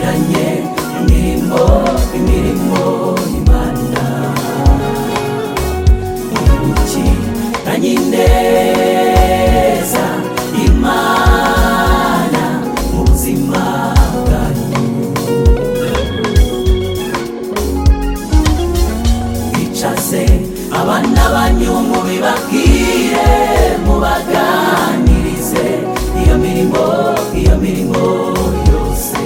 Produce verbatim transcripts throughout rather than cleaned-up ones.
twibagiranye imirimo imirimo y'Imana ibukiranye neza Imana mu buzima bwanyu bicaze abana banyu mubibabwire mubaganirize iyo mirimo iyo mirimo yose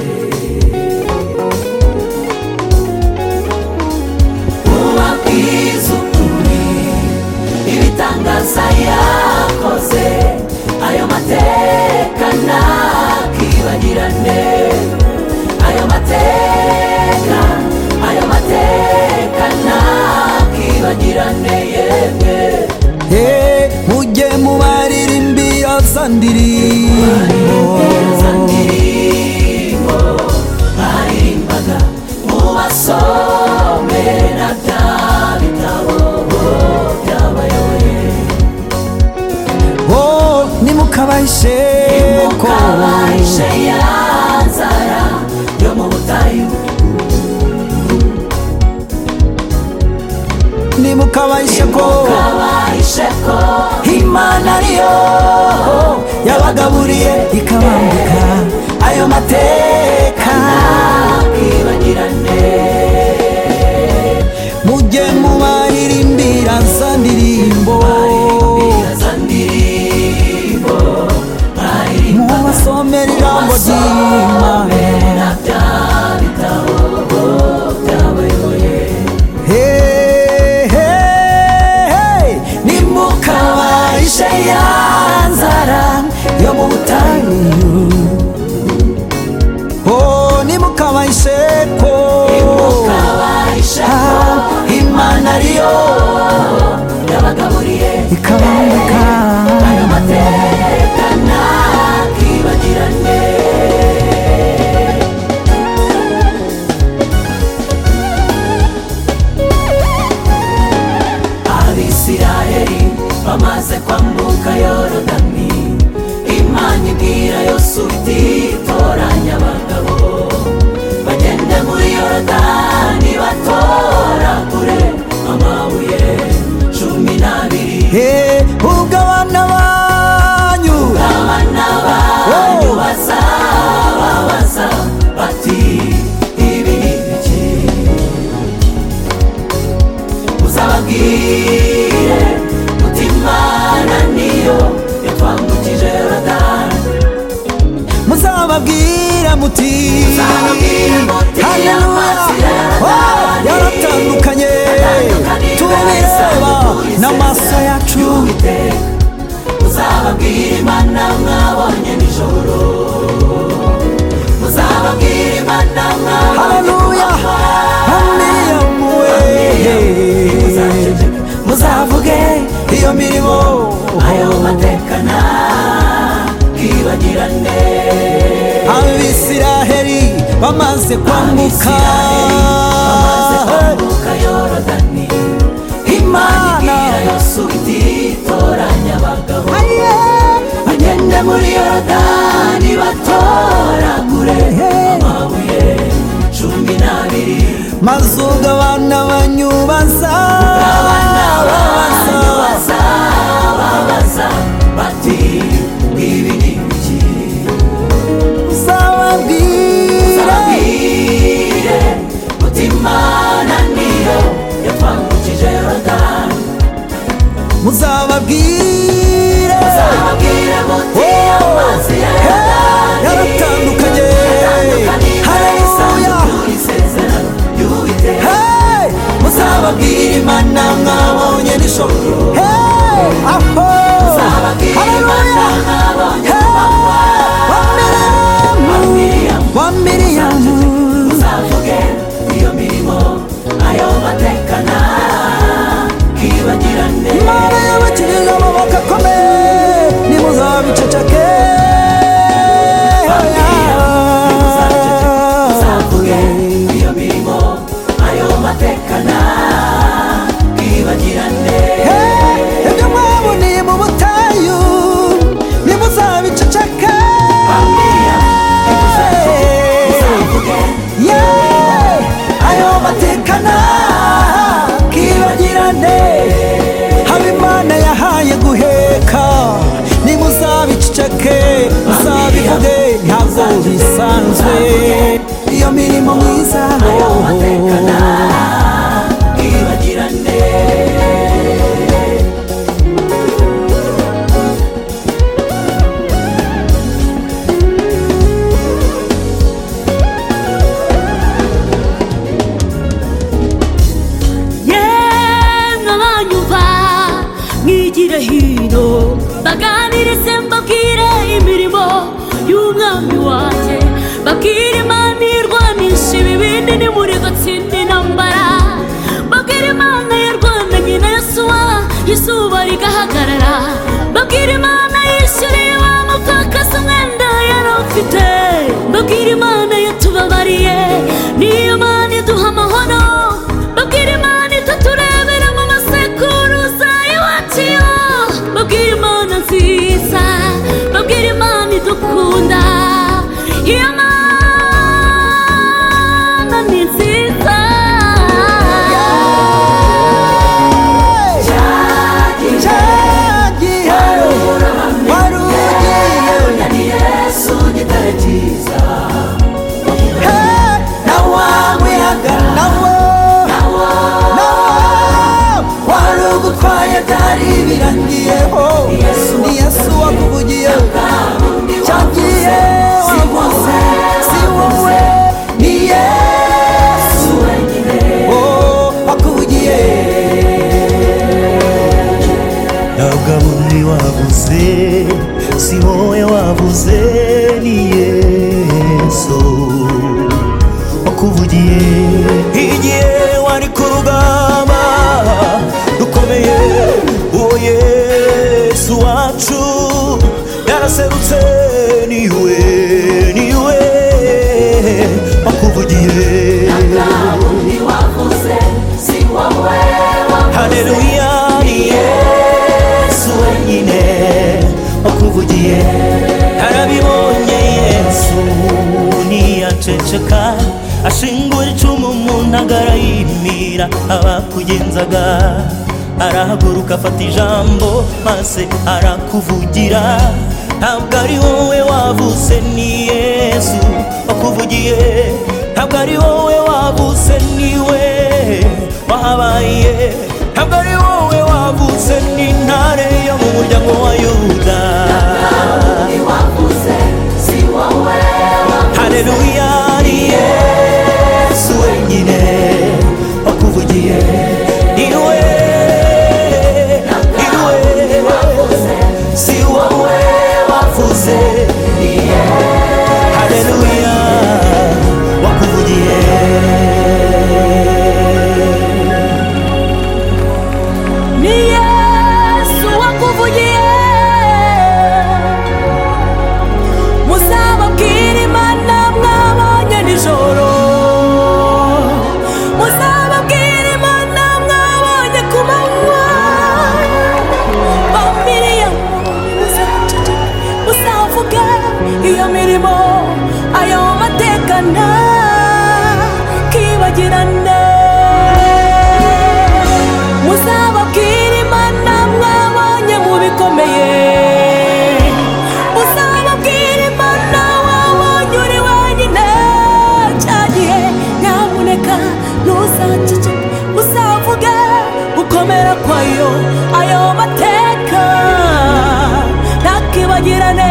mubabwize ukuri ibitangaza yakoze ayo mateka ntakibagirane ayo mateka ayo mateka ntakibagirane yemwe mujye mubaririmbira za ndirimbo baririmbaga mubasomera bya bitabo byabayoboye nimukabahishe nimukabahishe ya nzara yo mu butayu nimukabahishe ko Imana ariyo yabagaburiye ikabambika ayo mateka ntakibagirane mujye mubaririmbira za ndirimbo mubasomera ijambo ry'Imana bya bitabo byabayoboye nimukabahishe ya nzara yo mu butayu nimukabahishe ko Imana ariyo yabagaburiye ikabambika ayo mateka ntakibagirane Abisirayeli bamaze kwambuka Yorodani Imana ibwira Yosuwa iti toranya abagabo bagende muri Yorodani batoragure amabuye cumi n'abiri ubwo abana banyu abana banyu bazababaza bati ibi ni biki muzababwire muti Imana niyo yatwambukije Yorodani muzababwira muti yaratandukanye tubireba n'amaso yacu muzababwira Imana mwabonye nijoro muzababwira Imana mwabonye muzavuge iyo mirimo ayo mateka ntakibagirane Abisiraheli bamaze kwambuka Yorodani Imana ibwira Yosuwa iti toranya abagabo bagende muri Yorodani batoragure amabuye cumi n'abiri maze ubwo abana banyu bazababaza bati ibi ni biki muzababwire muti Imana niyo yatwambukije Yorodani muzababwire muti amazi ya Yorodani yaratandukanye muzababwira Imana mwabonye nijoro muzababwira Imana mwabonye wa Miriyamu muzavuge iyo mirimo ayo mateka ntakibagirane Imana yabakirije amaboko akomeye nimuzabiceceke muzavuge iyo mirimo ayo mateka ntakibagirane ibyo mwaboneye mu butayu nimuzabiceceke bisanzwe iyo mirimo myiza ayo mateka ntibagirane. mwigire hino baganirize mbabwire imirimo y'umwami wanjye, babwire Imana irwanisha ibibindi ni muri gatsinda intambara, babwire Imana yarwananye na Yosuwa izuba rigahagarara, babwire Imana yishyuriye wa mupfakazi umwenda yari afite, babwire Imana yatubabariye niyo Mana iduha amahoro, babwire Imana itaturebera mu masekuruza iwacu, babwire Imana nziza, babwire Imana idukunda, iyo Mana ni nziza. cyagiye wari ugiye ni Yesu gitare cyiza, nawe wamwihaga nawe wari ugutwaye byari birangiyeho, ni Yesu wakuvugiye cyagiye wavuze si wowe ni Yesu wenyine wakuvugiye. ntabwo undi wavuze si wowe wavuze ni Yesu wakuvugiye igihe wari ku rugamba rukomeye, uwo Yesu wacu yaraserutse niwe niwe wakuvugiye. undi wavuze si wowe wavuze, Haleluya ni Yesu wenyine wakuvugiye, arabibonye Yesu ntiyaceceka, ashingura icumu mu ntagara yimira abakugenzaga, arahaguruka afata ijambo maze arakuvugira, ntabwo ari wowe wavuze ni Yesu wakuvugiye, ntabwo ari wowe wavuze niwe wahabaye, ntabwo ari wowe wavuze ni ntare yo mu muryango wa Yuda, undi wavuze si wowe wavuze, haleluya ni Yesu wenyine wakuvugiye, niwe niwe si wowe wavuze ni haleluya wakuvugiye. Ni Yesu wakuvugiye, muzababwire Imana mwabonye nijoro, muzababwire Imana mwabonye ku manywa, ba Miriyamu muzaceceke muzavuge iyo mirimo ayo mateka ntakibagirane, muzababwire Imana mwabonye mu bikomeye, muzababwire Imana wabonye uri wenyine cyagiye, nyamuneka ntuzaceceke uzavuge gukomera kwayo ayo mateka ntakibagirane.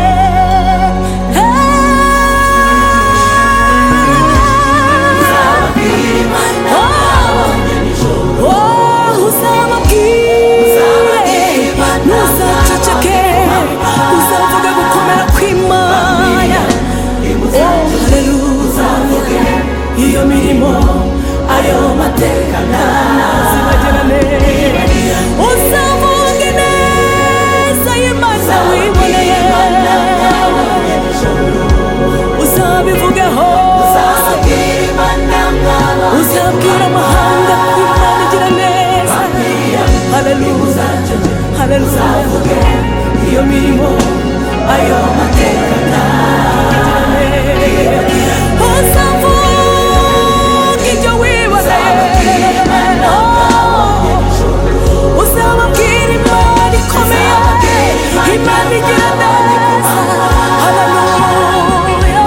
Iyo mirimo ayo mateka ntazibagirane, uzavuge neza y'Imana wiboneye, uzabivuge hose, uzabwira amahanga ko Imana igira neza. Haleluya haleluya, iyo mirimo ayo mateka ntazibagirane, uzavuge ibyo wiboneye, uzababwira Imana ikomeye, Imana igira neza. Haleluya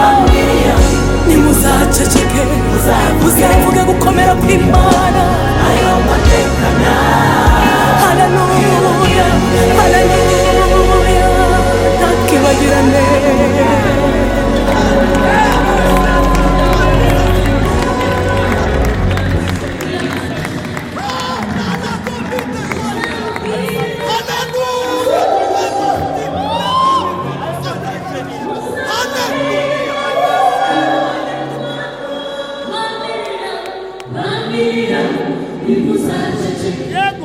Yego